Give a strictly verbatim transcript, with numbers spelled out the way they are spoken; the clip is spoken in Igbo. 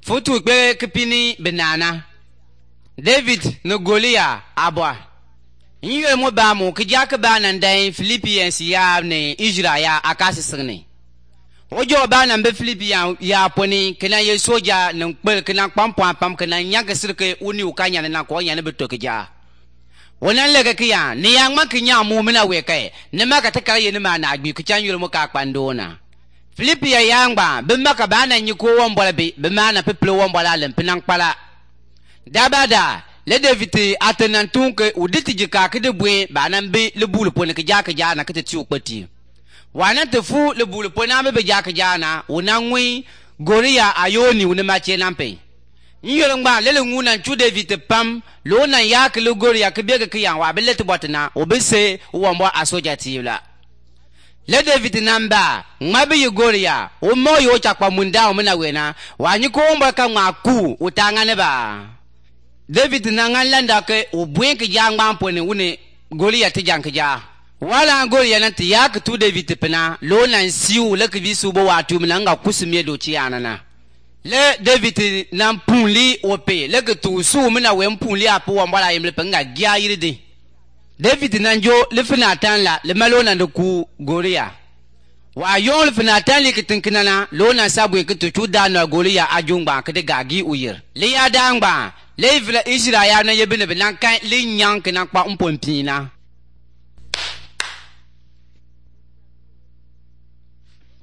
futu kwe kipini benana David no Goliath abwa Nye mo ba mo kijak ba nan dai Philippians ya ne Israel ya akasi sirne Ojo ba nan be Philippians ya poni kena ye soja nan kpel kena pampa pam kena nyanga sirke uni ukanya na ko nya ne betokija Wonan lega kiya ni yang makinya mu mina weke ne maka takare ne ma na agbi kichan yuro mo ka kpandona Philippians yang ba be maka ba nan yi ko won bola be be ma na peple won bola len pinang pala Dabada le David atenan ke uditi jika ke de bwe ba nan be le bulu pon ke jaka jana ke ti ukpati wana te fu le bulu pon na be jaka jana unanwi Goliath ayoni une mache nampe Nyoro ngba lele nguna chu David pam lo na yak le Goliath ke bega ke yan wa be let botna obese wombo asoja tiula le David namba ngmabe Goliath o moyo chakwa munda o mena wena wanyi ko mba ka ngaku utangane ba David nangan landa ke ubwen ke jangba pone une Goliath te jankja wala Goliath nan tiyak tu David pena lo nan siu le ke bisu bo watu mnanga kusumie do ci anana le David nan punli ope le ke tu su mena wen punli apu wambala yemle penga gya yiride David nan jo le fina tan la le malo nan de ku Goliath wa yon le fina tan le ke tinkinana lo nan sabu ke tu chuda na Goliath ajungba ke de gagi uyir le ya dangba Le vla Israel na yebene benan kan le nyank na kwa umpompina